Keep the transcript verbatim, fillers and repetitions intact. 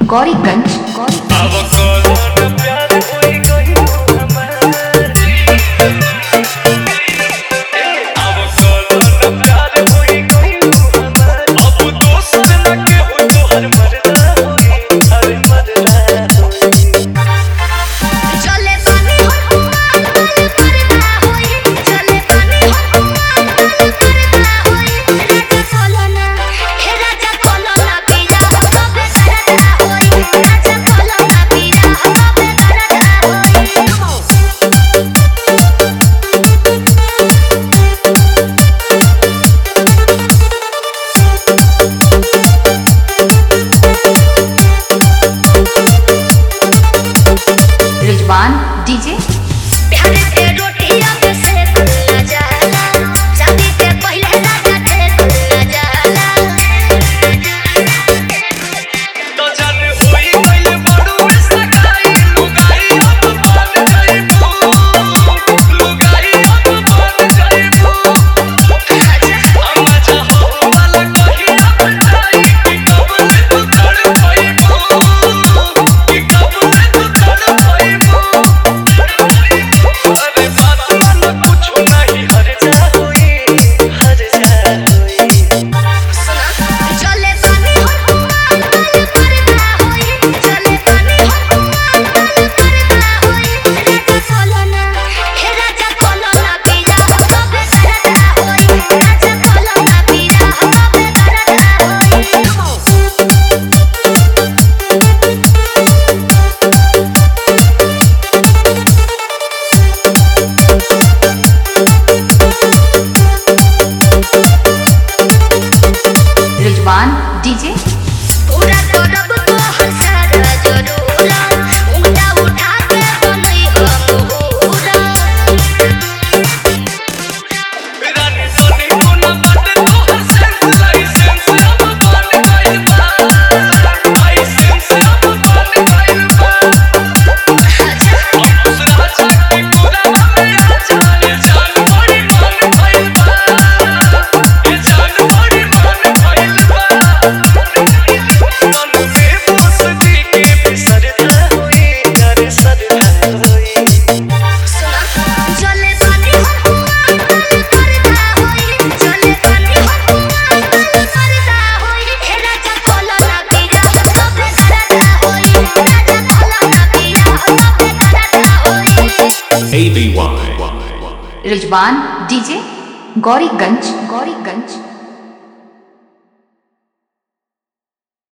Gauriganj Rizwan DJ प्यारे के रोटियां पे से खुला जाला शादी के पहले राजा के खुला जाला तो जान होई गइल बड़ू सगाई लुगाई अब बन जाइबू लुगाई अब बन जाइबू अम्मा चाहो वाला कही अब जाई कि कब से तू तड़ पाइबू कि कब से तू तड़ पाइबू अरे बात मन कुछ नहीं हर जा होई हर जा होई सुना चले पानी हो करना होई चले पानी हो करना होई राजा सोलना हे राजा कोलोना पीरा कबे करना होई राजा कोलोना पीरा कबे करना रिजवान डीजे पूरा करब तो हंसारा जरूरा उंगटा उठा के बनई हम पूरा रानी सोनी कोना बात तोहर सेंस लाइसेंस अब बन गइल बा लाइसेंस अब बन गइल बा अब उस राजा के पूरा हमें जाने जान बड़ी मन भइल बा ये जान बड़ी मन भइल बा तन से बोस जी के बिसरता होई यार सरता होई सुना चले पानी हो करना होई चले पानी हो करना होई हे राजा कोलोना पीरा कबे करना होई राजा कोलोना पीरा कबे करना होई A B Y. Rizwan DJ Gauriganj Gauriganj